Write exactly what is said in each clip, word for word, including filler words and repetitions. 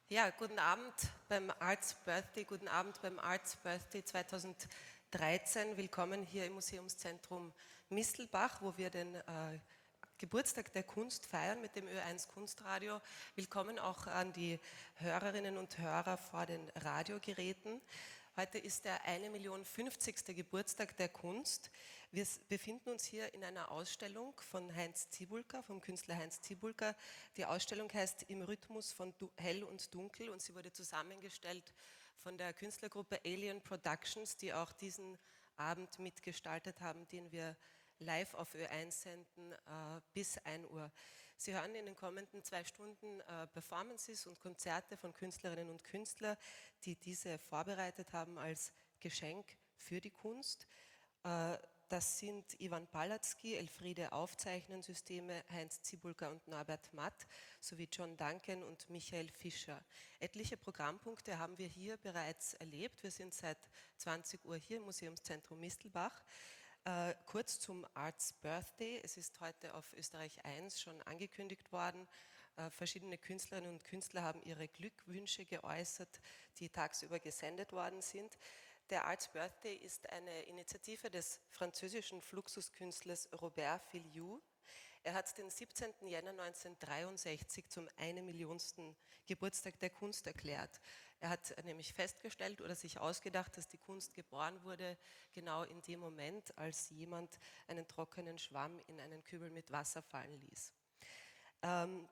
Ja, guten Abend beim Arts Birthday, guten Abend beim Arts Birthday zweitausenddreizehn. Willkommen hier im Museumszentrum Mistelbach, wo wir den äh, Geburtstag der Kunst feiern mit dem Ö eins Kunstradio. Willkommen auch an die Hörerinnen und Hörer vor den Radiogeräten. Heute ist der eine Million fünfzigste Geburtstag der Kunst. Wir befinden uns hier in einer Ausstellung von Heinz Zibulka, vom Künstler Heinz Zibulka. Die Ausstellung heißt Im Rhythmus von Hell und Dunkel und sie wurde zusammengestellt von der Künstlergruppe Alien Productions, die auch diesen Abend mitgestaltet haben, den wir live auf Ö eins senden äh, bis ein Uhr. Sie hören in den kommenden zwei Stunden äh, Performances und Konzerte von Künstlerinnen und Künstlern, die diese vorbereitet haben als Geschenk für die Kunst. Äh, das sind Ivan Palatzky, Elfriede Aufzeichnensysteme, Heinz Zibulka und Norbert Matt sowie John Duncan und Michael Fischer. Etliche Programmpunkte haben wir hier bereits erlebt. Wir sind seit zwanzig Uhr hier im Museumszentrum Mistelbach. Äh, kurz zum Arts Birthday. Es ist heute auf Österreich eins schon angekündigt worden. Äh, verschiedene Künstlerinnen und Künstler haben ihre Glückwünsche geäußert, die tagsüber gesendet worden sind. Der Arts Birthday ist eine Initiative des französischen Fluxuskünstlers Robert Filiou. Er hat den siebzehnten Jänner neunzehnhundertdreiundsechzig zum eine Millionsten Geburtstag der Kunst erklärt. Er hat nämlich festgestellt oder sich ausgedacht, dass die Kunst geboren wurde, genau in dem Moment, als jemand einen trockenen Schwamm in einen Kübel mit Wasser fallen ließ. Ähm,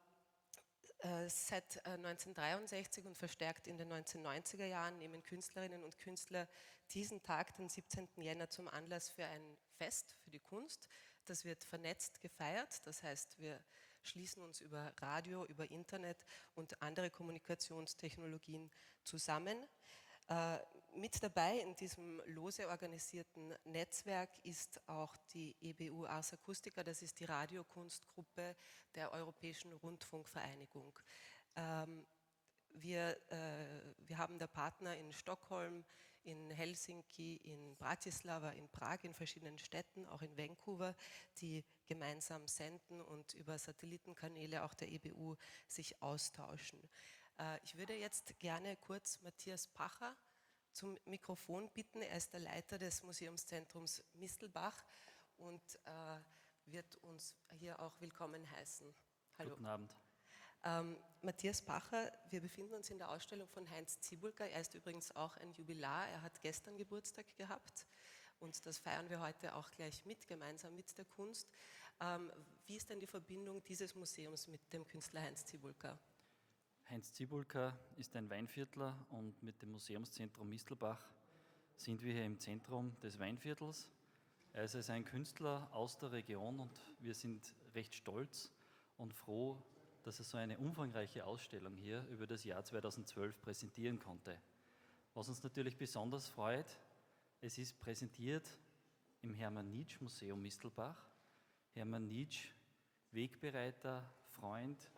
äh, seit äh, neunzehnhundertdreiundsechzig und verstärkt in den neunzehnhundertneunziger Jahren nehmen Künstlerinnen und Künstler diesen Tag, den siebzehnten Jänner, zum Anlass für ein Fest für die Kunst. Das wird vernetzt gefeiert, das heißt, wir schließen uns über Radio, über Internet und andere Kommunikationstechnologien zusammen. Äh, mit dabei in diesem lose organisierten Netzwerk ist auch die E B U Ars Acustica, das ist die Radiokunstgruppe der Europäischen Rundfunkvereinigung. Ähm, Wir, äh, wir haben da Partner in Stockholm, in Helsinki, in Bratislava, in Prag, in verschiedenen Städten, auch in Vancouver, die gemeinsam senden und über Satellitenkanäle auch der E B U sich austauschen. Äh, ich würde jetzt gerne kurz Matthias Pacher zum Mikrofon bitten. Er ist der Leiter des Museumszentrums Mistelbach und äh, wird uns hier auch willkommen heißen. Hallo. Guten Abend. Ähm, Matthias Pacher, wir befinden uns in der Ausstellung von Heinz Zibulka. Er ist übrigens auch ein Jubilar. Er hat gestern Geburtstag gehabt und das feiern wir heute auch gleich mit, gemeinsam mit der Kunst. Ähm, wie ist denn die Verbindung dieses Museums mit dem Künstler Heinz Zibulka? Heinz Zibulka ist ein Weinviertler und mit dem Museumszentrum Mistelbach sind wir hier im Zentrum des Weinviertels. Er ist also ein Künstler aus der Region und wir sind recht stolz und froh, dass er so eine umfangreiche Ausstellung hier über das Jahr zweitausendzwölf präsentieren konnte. Was uns natürlich besonders freut, es ist präsentiert im Hermann Nitsch Museum Mistelbach. Hermann Nitsch, Wegbereiter, Freund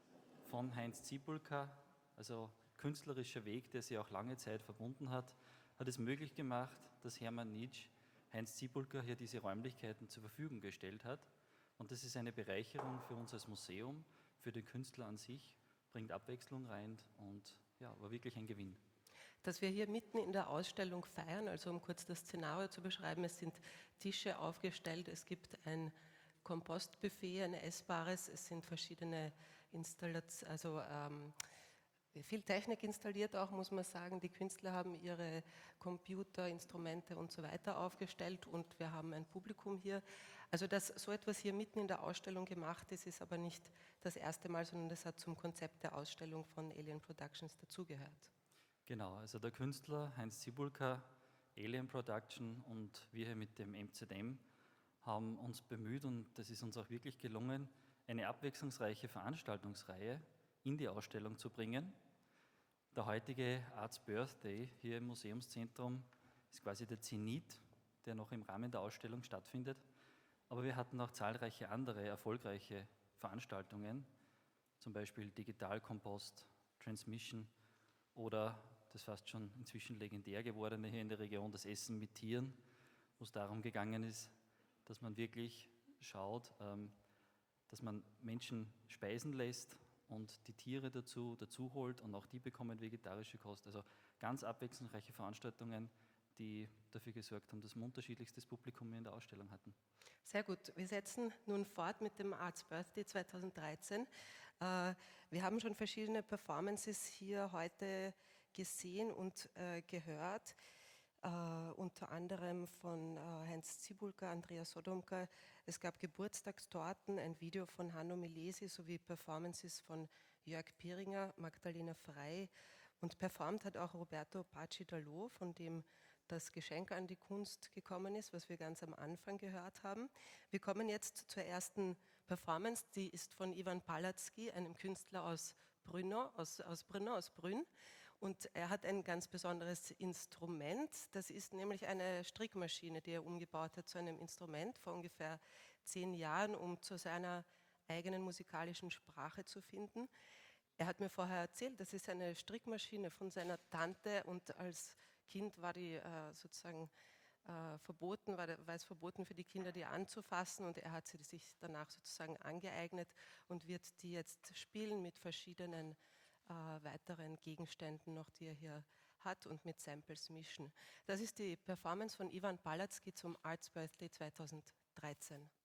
von Heinz Zibulka, also künstlerischer Weg, der sie auch lange Zeit verbunden hat, hat es möglich gemacht, dass Hermann Nitsch Heinz Zibulka hier diese Räumlichkeiten zur Verfügung gestellt hat. Und das ist eine Bereicherung für uns als Museum, für den Künstler an sich, bringt Abwechslung rein und ja, war wirklich ein Gewinn. Dass wir hier mitten in der Ausstellung feiern, also um kurz das Szenario zu beschreiben, es sind Tische aufgestellt, es gibt ein Kompostbuffet, ein essbares, es sind verschiedene Installationen, also ähm, viel Technik installiert auch, muss man sagen. Die Künstler haben ihre Computer, Instrumente und so weiter aufgestellt und wir haben ein Publikum hier. Also dass so etwas hier mitten in der Ausstellung gemacht ist, ist aber nicht das erste Mal, sondern das hat zum Konzept der Ausstellung von Alien Productions dazugehört. Genau, also der Künstler Heinz Zibulka, Alien Production und wir hier mit dem M Z M haben uns bemüht und das ist uns auch wirklich gelungen, eine abwechslungsreiche Veranstaltungsreihe in die Ausstellung zu bringen. Der heutige Arts Birthday hier im Museumszentrum ist quasi der Zenit, der noch im Rahmen der Ausstellung stattfindet. Aber wir hatten auch zahlreiche andere erfolgreiche Veranstaltungen, zum Beispiel Digitalkompost, Transmission oder das fast schon inzwischen legendär gewordene hier in der Region, das Essen mit Tieren, wo es darum gegangen ist, dass man wirklich schaut, dass man Menschen speisen lässt und die Tiere dazu, dazu holt und auch die bekommen vegetarische Kost. Also ganz abwechslungsreiche Veranstaltungen, die dafür gesorgt haben, dass wir unterschiedlichstes Publikum in der Ausstellung hatten. Sehr gut. Wir setzen nun fort mit dem Arts Birthday zweitausenddreizehn. Äh, wir haben schon verschiedene Performances hier heute gesehen und äh, gehört. Uh, unter anderem von uh, Heinz Zibulka, Andreas Sodomka. Es gab Geburtstagstorten, ein Video von Hanno Milesi sowie Performances von Jörg Piringer, Magdalena Frey und performt hat auch Roberto Pacitalo, von dem das Geschenk an die Kunst gekommen ist, was wir ganz am Anfang gehört haben. Wir kommen jetzt zur ersten Performance, die ist von Ivan Palatzky, einem Künstler aus Brno, aus, aus Brno, aus Brünn. Und er hat ein ganz besonderes Instrument, das ist nämlich eine Strickmaschine, die er umgebaut hat zu einem Instrument vor ungefähr zehn Jahren, um zu seiner eigenen musikalischen Sprache zu finden. Er hat mir vorher erzählt, das ist eine Strickmaschine von seiner Tante und als Kind war die äh, sozusagen äh, verboten, war, war es verboten für die Kinder, die anzufassen und er hat sie sich danach sozusagen angeeignet und wird die jetzt spielen mit verschiedenen Äh, weiteren Gegenständen noch, die er hier hat und mit Samples mischen. Das ist die Performance von Ivan Palatzky zum Arts Birthday zweitausenddreizehn.